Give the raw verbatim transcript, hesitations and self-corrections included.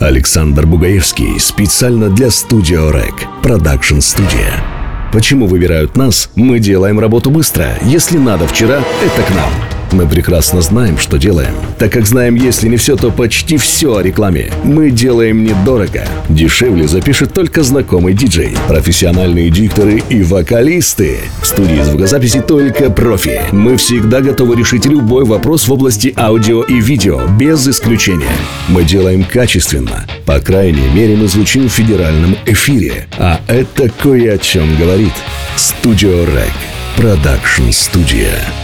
Александр Бугаевский специально для Studio Rec. Production Studio. Почему выбирают нас? Мы делаем работу быстро. Если надо вчера, это к нам. Мы прекрасно знаем, что делаем. Так как знаем, если не все, то почти все о рекламе. Мы делаем недорого. Дешевле запишет только знакомый диджей. Профессиональные дикторы и вокалисты. В студии звукозаписи только профи. Мы всегда готовы решить любой вопрос в области аудио и видео, без исключения. Мы делаем качественно. По крайней мере, мы звучим в федеральном эфире. А это кое о чем говорит. Studio Rec. Production Studio.